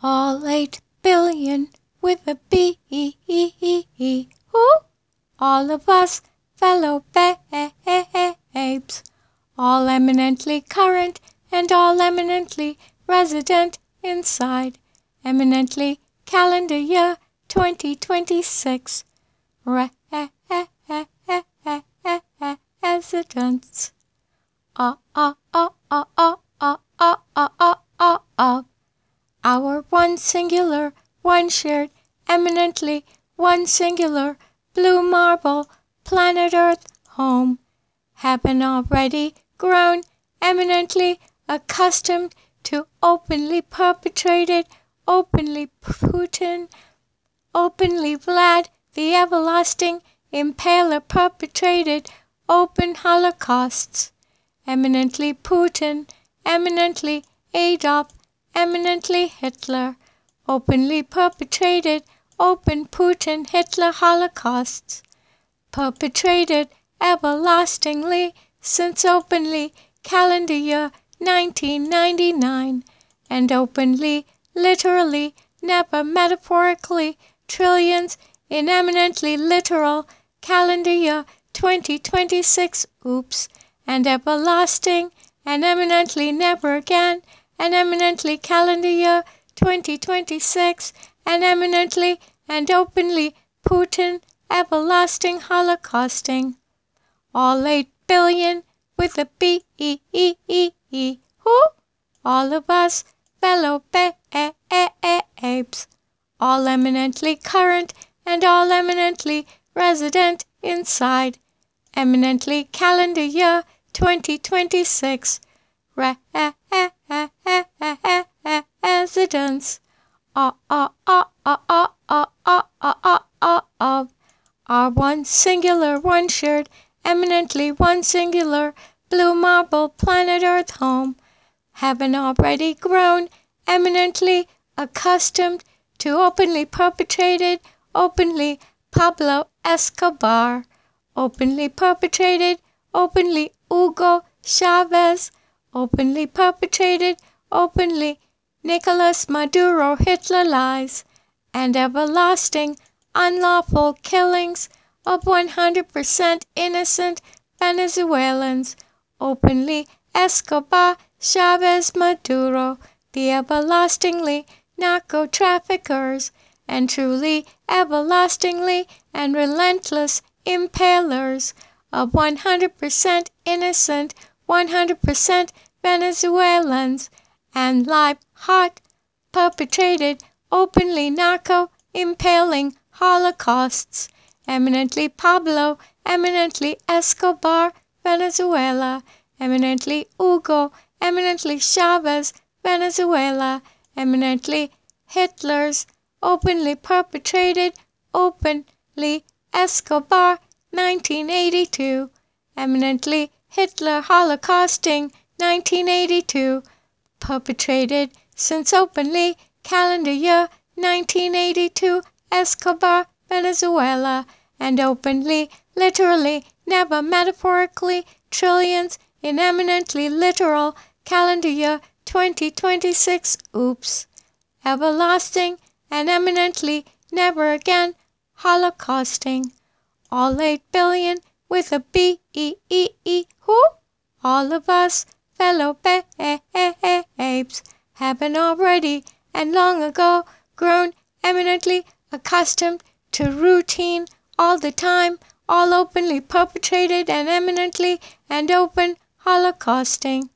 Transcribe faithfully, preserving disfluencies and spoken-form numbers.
All eight billion with a B. Who? All of us fellow babes, all eminently current and all eminently resident inside eminently calendar year twenty twenty-six residents. Ah ah ah ah ah ah ah ah ah ah ah. Our one singular, one shared, eminently one singular blue marble planet Earth home, have been already grown eminently accustomed to openly perpetrated, openly Putin, openly Vlad the everlasting impaler perpetrated open holocausts, eminently Putin, eminently Adolf, eminently Hitler, openly perpetrated open Putin Hitler holocausts, perpetrated everlastingly since openly calendar year nineteen ninety-nine, and openly, literally, never metaphorically, trillions in eminently literal calendar year twenty twenty-six, oops, and everlasting, and eminently never again, and eminently calendar year twenty twenty-six, and eminently and openly Putin everlasting holocausting. All eight billion with a B E E E E. Who? All of us fellow babes, all eminently current and all eminently resident inside eminently calendar year twenty twenty-six residents. Ah ah ah ah ah ah ah ah ah ah ah. Our one singular, one shared, eminently one singular blue marble planet Earth home, having already grown eminently accustomed to openly perpetrated, openly Pablo Escobar, openly perpetrated, openly Hugo Chavez, openly perpetrated, openly Nicolas Maduro Hitler lies, and everlasting unlawful killings of one hundred percent innocent Venezuelans, openly Escobar, Chavez, Maduro, the everlastingly narco-traffickers, and truly everlastingly and relentless impalers of one hundred percent innocent, one hundred percent Venezuelans, and live hot, perpetrated openly narco-impaling holocausts, eminently Pablo, eminently Escobar, Venezuela, eminently Hugo, eminently Chavez, Venezuela, eminently Hitler's, openly perpetrated, openly Escobar, nineteen eighty-two, eminently Hitler holocausting, nineteen eighty-two, perpetrated since openly calendar year nineteen eighty-two Escobar, Venezuela, and openly, literally, never metaphorically, trillions in eminently literal calendar year twenty twenty-six, oops, everlasting and eminently never again holocausting. All eight billion with a B E E E. Who? All of us fellow babes, having already and long ago grown eminently accustomed to routine all the time, all openly perpetrated and eminently and open holocausting.